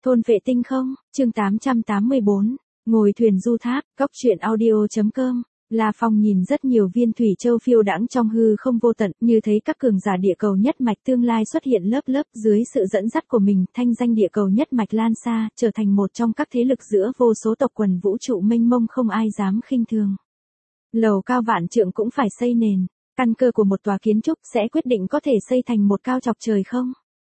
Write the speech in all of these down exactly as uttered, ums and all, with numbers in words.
Thôn vệ tinh không, chương tám trăm tám mươi bốn, ngồi thuyền du tháp, cóc truyện audio.com. La Phong nhìn rất nhiều viên thủy châu phiêu đãng trong hư không vô tận, như thấy các cường giả địa cầu nhất mạch tương lai xuất hiện lớp lớp, dưới sự dẫn dắt của mình, thanh danh địa cầu nhất mạch lan xa, trở thành một trong các thế lực giữa vô số tộc quần vũ trụ mênh mông không ai dám khinh thường. Lầu cao vạn trượng cũng phải xây nền, căn cơ của một tòa kiến trúc sẽ quyết định có thể xây thành một cao chọc trời không?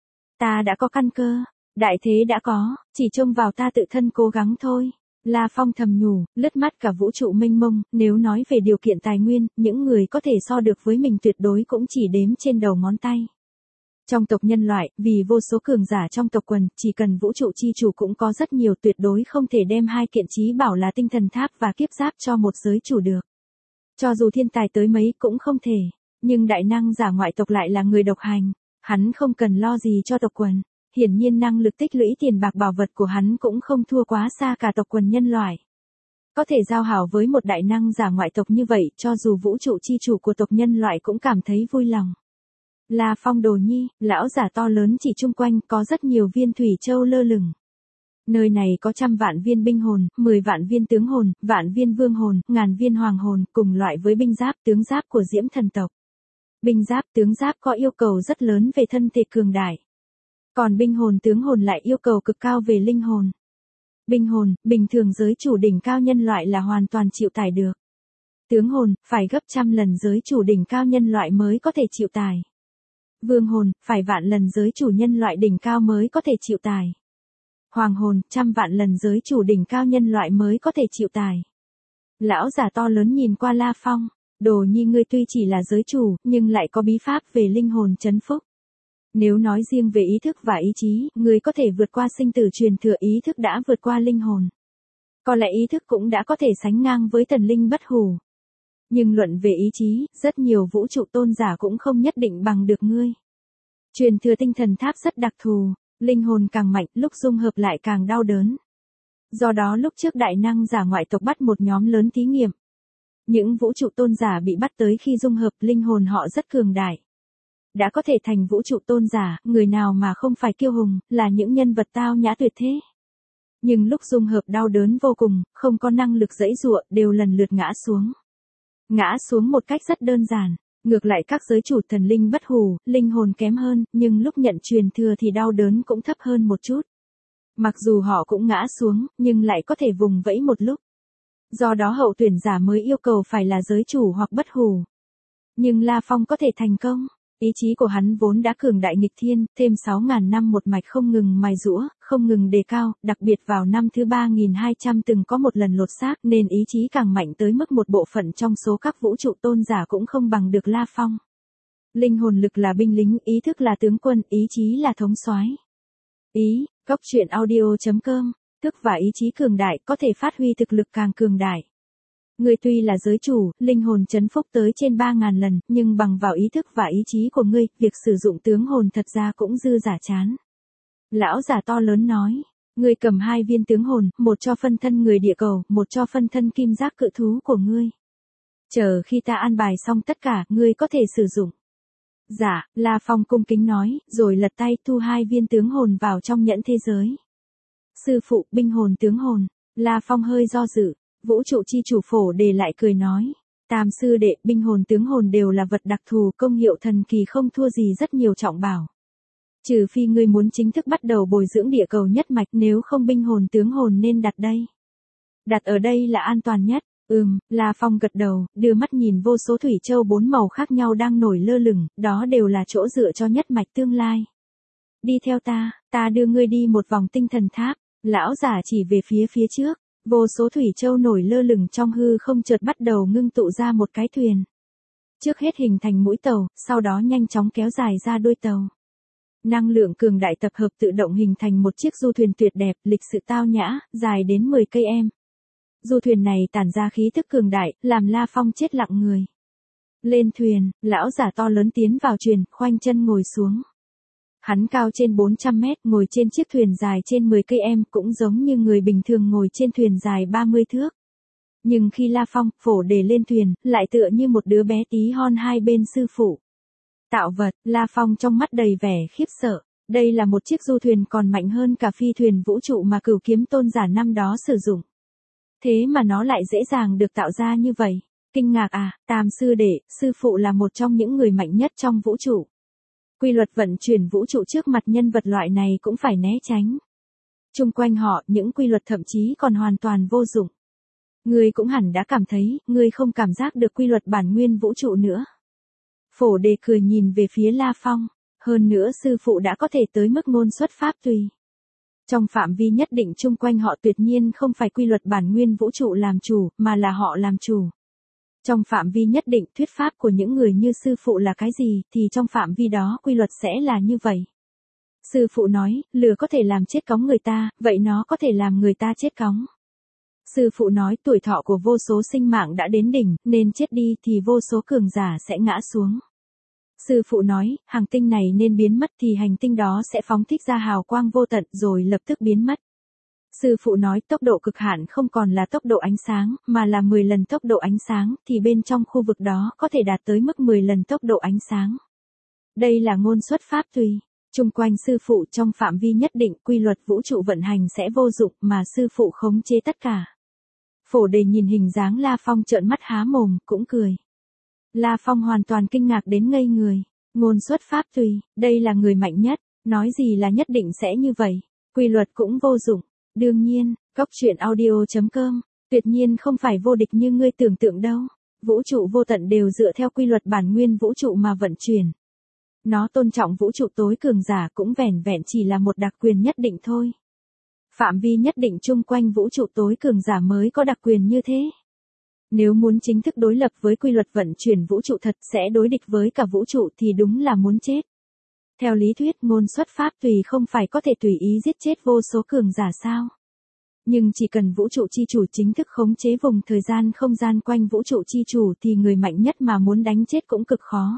Ta đã có căn cơ, đại thế đã có, chỉ trông vào ta tự thân cố gắng thôi. La Phong thầm nhủ, lướt mắt cả vũ trụ mênh mông, nếu nói về điều kiện tài nguyên, những người có thể so được với mình tuyệt đối cũng chỉ đếm trên đầu ngón tay. Trong tộc nhân loại, vì vô số cường giả trong tộc quần, chỉ cần vũ trụ chi chủ cũng có rất nhiều, tuyệt đối không thể đem hai kiện chí bảo là tinh thần tháp và kiếp giáp cho một giới chủ được. Cho dù thiên tài tới mấy cũng không thể, nhưng đại năng giả ngoại tộc lại là người độc hành, hắn không cần lo gì cho tộc quần. Hiển nhiên năng lực tích lũy tiền bạc bảo vật của hắn cũng không thua quá xa cả tộc quần nhân loại. Có thể giao hảo với một đại năng giả ngoại tộc như vậy, cho dù vũ trụ chi chủ của tộc nhân loại cũng cảm thấy vui lòng. La Phong đồ nhi, lão giả to lớn chỉ chung quanh có rất nhiều viên thủy châu lơ lửng. Nơi này có trăm vạn viên binh hồn, mười vạn viên tướng hồn, vạn viên vương hồn, ngàn viên hoàng hồn, cùng loại với binh giáp tướng giáp của Diễm thần tộc. Binh giáp tướng giáp có yêu cầu rất lớn về thân thể cường đại. Còn binh hồn tướng hồn lại yêu cầu cực cao về linh hồn. Binh hồn, bình thường giới chủ đỉnh cao nhân loại là hoàn toàn chịu tải được. Tướng hồn, phải gấp trăm lần giới chủ đỉnh cao nhân loại mới có thể chịu tải. Vương hồn, phải vạn lần giới chủ nhân loại đỉnh cao mới có thể chịu tải. Hoàng hồn, trăm vạn lần giới chủ đỉnh cao nhân loại mới có thể chịu tải. Lão giả to lớn nhìn qua La Phong, đồ nhi ngươi tuy chỉ là giới chủ, nhưng lại có bí pháp về linh hồn trấn phúc. Nếu nói riêng về ý thức và ý chí, người có thể vượt qua sinh tử truyền thừa, ý thức đã vượt qua linh hồn. Có lẽ ý thức cũng đã có thể sánh ngang với thần linh bất hủ. Nhưng luận về ý chí, rất nhiều vũ trụ tôn giả cũng không nhất định bằng được ngươi. Truyền thừa tinh thần tháp rất đặc thù, linh hồn càng mạnh, lúc dung hợp lại càng đau đớn. Do đó lúc trước đại năng giả ngoại tộc bắt một nhóm lớn thí nghiệm. Những vũ trụ tôn giả bị bắt tới khi dung hợp, linh hồn họ rất cường đại. Đã có thể thành vũ trụ tôn giả, người nào mà không phải kiêu hùng, là những nhân vật tao nhã tuyệt thế. Nhưng lúc dung hợp đau đớn vô cùng, không có năng lực giãy giụa, đều lần lượt ngã xuống. Ngã xuống một cách rất đơn giản. Ngược lại các giới chủ thần linh bất hủ, linh hồn kém hơn, nhưng lúc nhận truyền thừa thì đau đớn cũng thấp hơn một chút. Mặc dù họ cũng ngã xuống, nhưng lại có thể vùng vẫy một lúc. Do đó hậu tuyển giả mới yêu cầu phải là giới chủ hoặc bất hủ. Nhưng La Phong có thể thành công. Ý chí của hắn vốn đã cường đại nghịch thiên, thêm sáu ngàn năm một mạch không ngừng mài giũa, không ngừng đề cao, đặc biệt vào năm thứ ba nghìn hai trăm từng có một lần lột xác nên ý chí càng mạnh tới mức một bộ phận trong số các vũ trụ tôn giả cũng không bằng được La Phong. Linh hồn lực là binh lính, ý thức là tướng quân, ý chí là thống soái. Ý, cóc truyện audio.com, thức và ý chí cường đại có thể phát huy thực lực càng cường đại. Ngươi tuy là giới chủ, linh hồn trấn phúc tới trên ba ngàn lần, nhưng bằng vào ý thức và ý chí của ngươi, việc sử dụng tướng hồn thật ra cũng dư giả chán. Lão giả to lớn nói, ngươi cầm hai viên tướng hồn, một cho phân thân người địa cầu, một cho phân thân kim giác cự thú của ngươi. Chờ khi ta an bài xong tất cả, ngươi có thể sử dụng. Dạ, La Phong cung kính nói, rồi lật tay thu hai viên tướng hồn vào trong nhẫn thế giới. Sư phụ, binh hồn tướng hồn, La Phong hơi do dự. Vũ trụ chi chủ Phổ Đề lại cười nói, tam sư đệ, binh hồn tướng hồn đều là vật đặc thù, công hiệu thần kỳ không thua gì rất nhiều trọng bảo. Trừ phi ngươi muốn chính thức bắt đầu bồi dưỡng địa cầu nhất mạch, nếu không binh hồn tướng hồn nên đặt đây. Đặt ở đây là an toàn nhất. Ừm, La Phong gật đầu, đưa mắt nhìn vô số thủy châu bốn màu khác nhau đang nổi lơ lửng, đó đều là chỗ dựa cho nhất mạch tương lai. Đi theo ta, ta đưa ngươi đi một vòng tinh thần tháp. Lão giả chỉ về phía phía trước. Vô số thủy châu nổi lơ lửng trong hư không chợt bắt đầu ngưng tụ ra một cái thuyền. Trước hết hình thành mũi tàu, sau đó nhanh chóng kéo dài ra đuôi tàu. Năng lượng cường đại tập hợp tự động hình thành một chiếc du thuyền tuyệt đẹp, lịch sự tao nhã, dài đến mười cây em. Du thuyền này tản ra khí thức cường đại, làm La Phong chết lặng người. Lên thuyền, lão giả to lớn tiến vào thuyền, khoanh chân ngồi xuống. Hắn cao trên bốn trăm mét, ngồi trên chiếc thuyền dài trên mười cây em, cũng giống như người bình thường ngồi trên thuyền dài ba mươi thước. Nhưng khi La Phong, Phổ Đề lên thuyền, lại tựa như một đứa bé tí hon hai bên sư phụ. Tạo vật, La Phong trong mắt đầy vẻ khiếp sợ. Đây là một chiếc du thuyền còn mạnh hơn cả phi thuyền vũ trụ mà Cửu Kiếm Tôn giả năm đó sử dụng. Thế mà nó lại dễ dàng được tạo ra như vậy. Kinh ngạc à, Tam sư đệ, sư phụ là một trong những người mạnh nhất trong vũ trụ. Quy luật vận chuyển vũ trụ trước mặt nhân vật loại này cũng phải né tránh. Chung quanh họ, những quy luật thậm chí còn hoàn toàn vô dụng. Ngươi cũng hẳn đã cảm thấy, ngươi không cảm giác được quy luật bản nguyên vũ trụ nữa. Phổ Đề cười nhìn về phía La Phong, hơn nữa sư phụ đã có thể tới mức ngôn xuất pháp tùy. Trong phạm vi nhất định chung quanh họ tuyệt nhiên không phải quy luật bản nguyên vũ trụ làm chủ, mà là họ làm chủ. Trong phạm vi nhất định thuyết pháp của những người như sư phụ là cái gì, thì trong phạm vi đó quy luật sẽ là như vậy. Sư phụ nói, lửa có thể làm chết cóng người ta, vậy nó có thể làm người ta chết cóng. Sư phụ nói tuổi thọ của vô số sinh mạng đã đến đỉnh, nên chết đi thì vô số cường giả sẽ ngã xuống. Sư phụ nói, hành tinh này nên biến mất thì hành tinh đó sẽ phóng thích ra hào quang vô tận rồi lập tức biến mất. Sư phụ nói tốc độ cực hạn không còn là tốc độ ánh sáng, mà là mười lần tốc độ ánh sáng, thì bên trong khu vực đó có thể đạt tới mức mười lần tốc độ ánh sáng. Đây là ngôn xuất pháp tùy. Chung quanh sư phụ trong phạm vi nhất định quy luật vũ trụ vận hành sẽ vô dụng mà sư phụ khống chế tất cả. Phổ Đề nhìn hình dáng La Phong trợn mắt há mồm, cũng cười. La Phong hoàn toàn kinh ngạc đến ngây người. Ngôn xuất pháp tùy, đây là người mạnh nhất, nói gì là nhất định sẽ như vậy. Quy luật cũng vô dụng. Đương nhiên, cốc truyện audio chấm com, tuyệt nhiên không phải vô địch như ngươi tưởng tượng đâu. Vũ trụ vô tận đều dựa theo quy luật bản nguyên vũ trụ mà vận chuyển. Nó tôn trọng vũ trụ tối cường giả cũng vẻn vẹn chỉ là một đặc quyền nhất định thôi. Phạm vi nhất định chung quanh vũ trụ tối cường giả mới có đặc quyền như thế. Nếu muốn chính thức đối lập với quy luật vận chuyển vũ trụ thật sẽ đối địch với cả vũ trụ thì đúng là muốn chết. Theo lý thuyết ngôn xuất pháp tùy không phải có thể tùy ý giết chết vô số cường giả sao. Nhưng chỉ cần vũ trụ chi chủ chính thức khống chế vùng thời gian không gian quanh vũ trụ chi chủ thì người mạnh nhất mà muốn đánh chết cũng cực khó.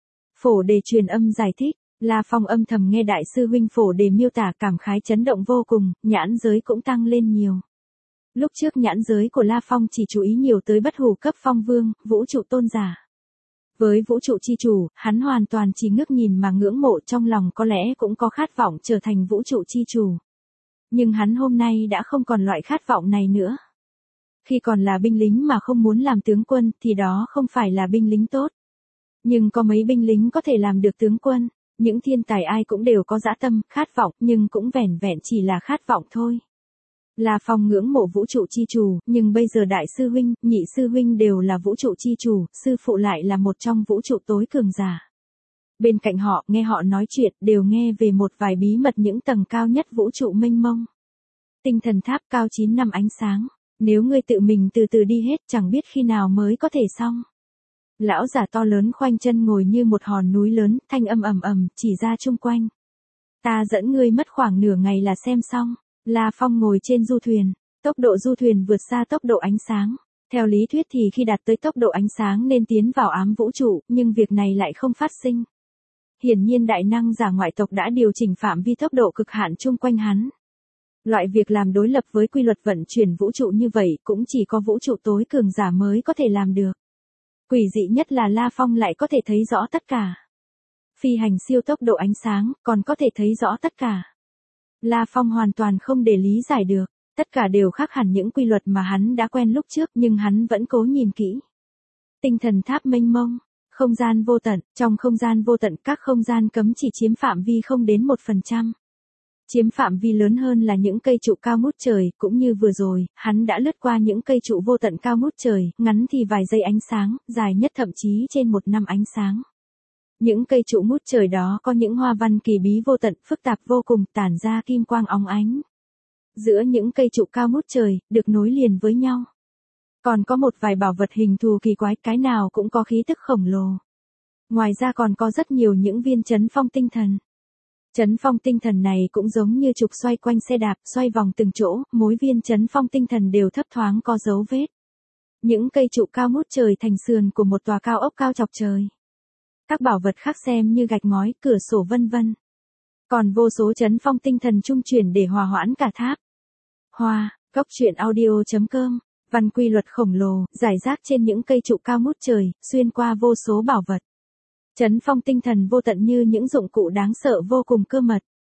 Phổ Đề truyền âm giải thích, La Phong âm thầm nghe đại sư huynh Phổ Đề miêu tả cảm khái chấn động vô cùng, nhãn giới cũng tăng lên nhiều. Lúc trước nhãn giới của La Phong chỉ chú ý nhiều tới bất hủ cấp phong vương, vũ trụ tôn giả. Với vũ trụ chi chủ, hắn hoàn toàn chỉ ngước nhìn mà ngưỡng mộ, trong lòng có lẽ cũng có khát vọng trở thành vũ trụ chi chủ. Nhưng hắn hôm nay đã không còn loại khát vọng này nữa. Khi còn là binh lính mà không muốn làm tướng quân thì đó không phải là binh lính tốt. Nhưng có mấy binh lính có thể làm được tướng quân, những thiên tài ai cũng đều có dã tâm, khát vọng, nhưng cũng vẻn vẹn chỉ là khát vọng thôi. La Phong ngưỡng mộ vũ trụ chi chủ, nhưng bây giờ đại sư huynh, nhị sư huynh đều là vũ trụ chi chủ, sư phụ lại là một trong vũ trụ tối cường giả. Bên cạnh họ, nghe họ nói chuyện, đều nghe về một vài bí mật những tầng cao nhất vũ trụ mênh mông. Tinh thần tháp cao chín năm ánh sáng, nếu ngươi tự mình từ từ đi hết chẳng biết khi nào mới có thể xong. Lão giả to lớn khoanh chân ngồi như một hòn núi lớn, thanh âm ầm ầm chỉ ra chung quanh. Ta dẫn ngươi mất khoảng nửa ngày là xem xong. La Phong ngồi trên du thuyền, tốc độ du thuyền vượt xa tốc độ ánh sáng. Theo lý thuyết thì khi đạt tới tốc độ ánh sáng nên tiến vào ám vũ trụ, nhưng việc này lại không phát sinh. Hiển nhiên đại năng giả ngoại tộc đã điều chỉnh phạm vi tốc độ cực hạn chung quanh hắn. Loại việc làm đối lập với quy luật vận chuyển vũ trụ như vậy cũng chỉ có vũ trụ tối cường giả mới có thể làm được. Quỷ dị nhất là La Phong lại có thể thấy rõ tất cả. Phi hành siêu tốc độ ánh sáng, còn có thể thấy rõ tất cả. La Phong hoàn toàn không để lý giải được, tất cả đều khác hẳn những quy luật mà hắn đã quen lúc trước nhưng hắn vẫn cố nhìn kỹ. Tinh thần tháp mênh mông, không gian vô tận, trong không gian vô tận các không gian cấm chỉ chiếm phạm vi không đến một phần trăm. Chiếm phạm vi lớn hơn là những cây trụ cao ngút trời, cũng như vừa rồi, hắn đã lướt qua những cây trụ vô tận cao ngút trời, ngắn thì vài giây ánh sáng, dài nhất thậm chí trên một năm ánh sáng. Những cây trụ ngút trời đó có những hoa văn kỳ bí vô tận, phức tạp vô cùng, tản ra kim quang óng ánh. Giữa những cây trụ cao ngút trời, được nối liền với nhau. Còn có một vài bảo vật hình thù kỳ quái, cái nào cũng có khí tức khổng lồ. Ngoài ra còn có rất nhiều những viên chấn phong tinh thần. Chấn phong tinh thần này cũng giống như trục xoay quanh xe đạp, xoay vòng từng chỗ, mỗi viên chấn phong tinh thần đều thấp thoáng có dấu vết. Những cây trụ cao ngút trời thành sườn của một tòa cao ốc cao chọc trời. Các bảo vật khác xem như gạch ngói, cửa sổ vân vân. Còn vô số chấn phong tinh thần trung chuyển để hòa hoãn cả tháp. Hoa, cốc truyện audio chấm com, văn quy luật khổng lồ, rải rác trên những cây trụ cao ngút trời, xuyên qua vô số bảo vật. Chấn phong tinh thần vô tận như những dụng cụ đáng sợ vô cùng cơ mật.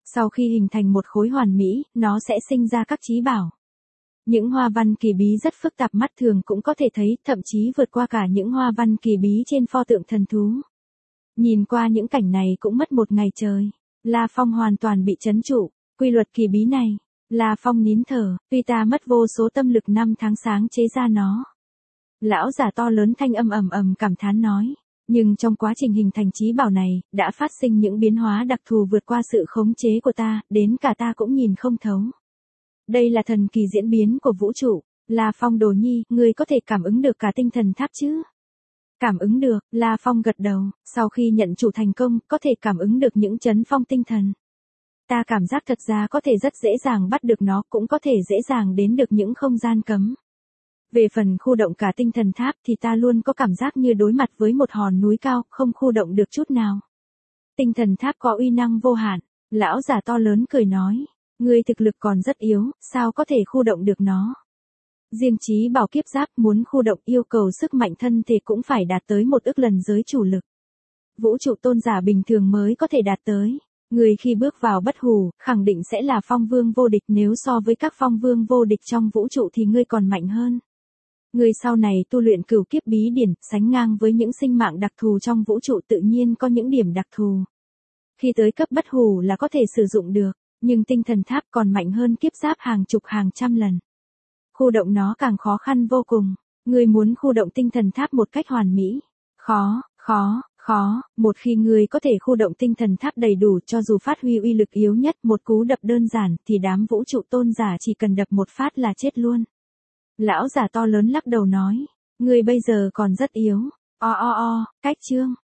Sau khi hình thành một khối hoàn mỹ, nó sẽ sinh ra các chí bảo. Những hoa văn kỳ bí rất phức tạp mắt thường cũng có thể thấy, thậm chí vượt qua cả những hoa văn kỳ bí trên pho tượng thần thú. Nhìn qua những cảnh này cũng mất một ngày trời. La Phong hoàn toàn bị trấn trụ, quy luật kỳ bí này. La Phong nín thở, tuy ta mất vô số tâm lực năm tháng sáng chế ra nó. Lão giả to lớn thanh âm ầm ầm cảm thán nói. Nhưng trong quá trình hình thành chí bảo này, đã phát sinh những biến hóa đặc thù vượt qua sự khống chế của ta, đến cả ta cũng nhìn không thấu. Đây là thần kỳ diễn biến của vũ trụ. La Phong đồ nhi, ngươi có thể cảm ứng được cả tinh thần tháp chứ? Cảm ứng được, La Phong gật đầu, sau khi nhận chủ thành công, có thể cảm ứng được những chấn phong tinh thần. Ta cảm giác thật ra có thể rất dễ dàng bắt được nó, cũng có thể dễ dàng đến được những không gian cấm. Về phần khu động cả tinh thần tháp thì ta luôn có cảm giác như đối mặt với một hòn núi cao, không khu động được chút nào. Tinh thần tháp có uy năng vô hạn, lão giả to lớn cười nói, ngươi thực lực còn rất yếu, sao có thể khu động được nó. Riêng chí bảo kiếp giáp muốn khu động yêu cầu sức mạnh thân thể cũng phải đạt tới một ức lần giới chủ lực. Vũ trụ tôn giả bình thường mới có thể đạt tới. Người khi bước vào bất hủ, khẳng định sẽ là phong vương vô địch, nếu so với các phong vương vô địch trong vũ trụ thì ngươi còn mạnh hơn. Người sau này tu luyện cửu kiếp bí điển, sánh ngang với những sinh mạng đặc thù trong vũ trụ tự nhiên có những điểm đặc thù. Khi tới cấp bất hủ là có thể sử dụng được, nhưng tinh thần tháp còn mạnh hơn kiếp giáp hàng chục hàng trăm lần. Khu động nó càng khó khăn vô cùng. Ngươi muốn khu động tinh thần tháp một cách hoàn mỹ. Khó, khó, khó, một khi ngươi có thể khu động tinh thần tháp đầy đủ cho dù phát huy uy lực yếu nhất một cú đập đơn giản thì đám vũ trụ tôn giả chỉ cần đập một phát là chết luôn. Lão giả to lớn lắc đầu nói, ngươi bây giờ còn rất yếu. O o o, cách chương.